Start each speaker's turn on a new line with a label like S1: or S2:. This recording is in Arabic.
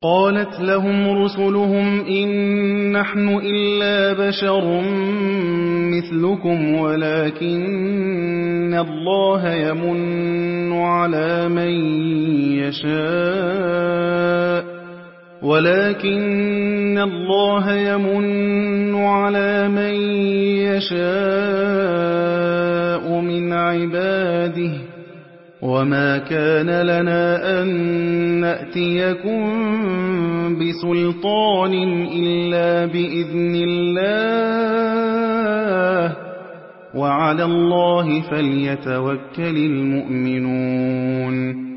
S1: قالت لهم رسلهم إن نحن إلا بشر مثلكم ولكن الله يمن على من يشاء من عباده وما كان لنا أن نأتيكم بسلطان إلا بإذن الله وعلى الله فليتوكل المؤمنون